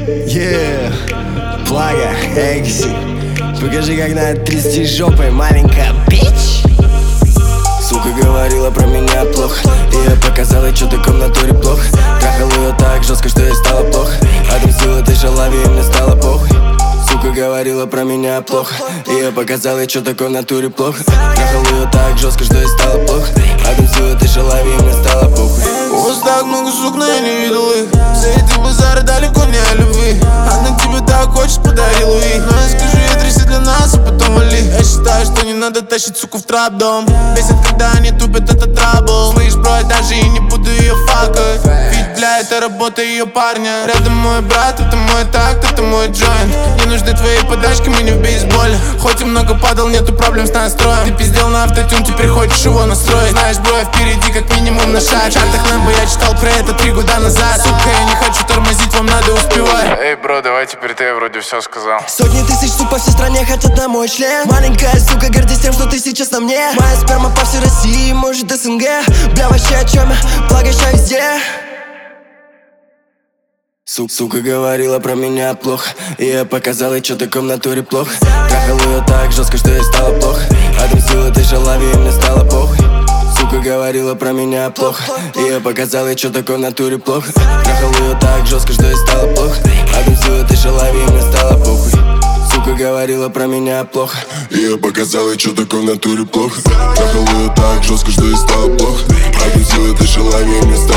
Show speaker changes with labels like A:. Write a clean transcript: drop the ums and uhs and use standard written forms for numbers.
A: Yeah, Плага, Экси. Покажи, как надо трясти жопой, маленькая бич. Сука говорила про меня плохо, и я показал ей, что такое в натуре плохо. Трахал ее так жестко, что ей стало плохо. Отомстил этой шалаве, и мне стало похуй. Сука говорила про меня плохо, и я показал ей, что такое в натуре плохо. Трахал ее так жестко, что ей стало плохо. Отомстил этой шалаве, и мне стало похуй.
B: У вас так много сук, но я не видел их. За эти базары далеко не о любви. Она тебе так хочет, подарил ей. Но я скажу, ей тряси для нас, а потом вали. Я считаю, что не надо тащить суку в трап-дом. Бесит, когда они тупят, это трабл. Слышь, бро, я даже и не буду ее факать. Ведь, бля, это работа ее парня. Рядом мой брат, это мой такт, это мой джойнт. Не нужны твои подачки, мы не в бейсболе. Хоть и много падал, нету проблем с настроем. Ты пиздел на автотюн, теперь хочешь его настроить. Знаешь, бро, я впереди как минимум на шаг. В чартах Лэмбо я читал про это 3 года назад. Сука, я не хочу тормозить, вам надо успевать.
C: Эй, бро, давай теперь ты, я вроде все сказал.
A: Сотни тысяч сук по всей стране хотят на мой член. Маленькая сука, гордись тем, что ты сейчас на мне. Моя сперма по всей России, может СНГ. Бля, вообще о чем я? Благо, ща везде. Сука говорила про меня плохо, и я показал ей, что такое в натуре плохо. Трахал ее так жестко, что ей стало плохо. Отомстил этой шалаве, и мне стало похуй. Сука говорила про меня плохо, и я показал ей, что такое в натуре плохо. Трахал ее так жестко, что ей стало плохо. Отомстил этой шалаве, и мне стало похуй. Сука говорила про меня плохо,
D: и я показал ей, что такое в натуре плохо. Трахал ее так жестко, что ей стало плохо. Отомстил этой шалаве, и мне стало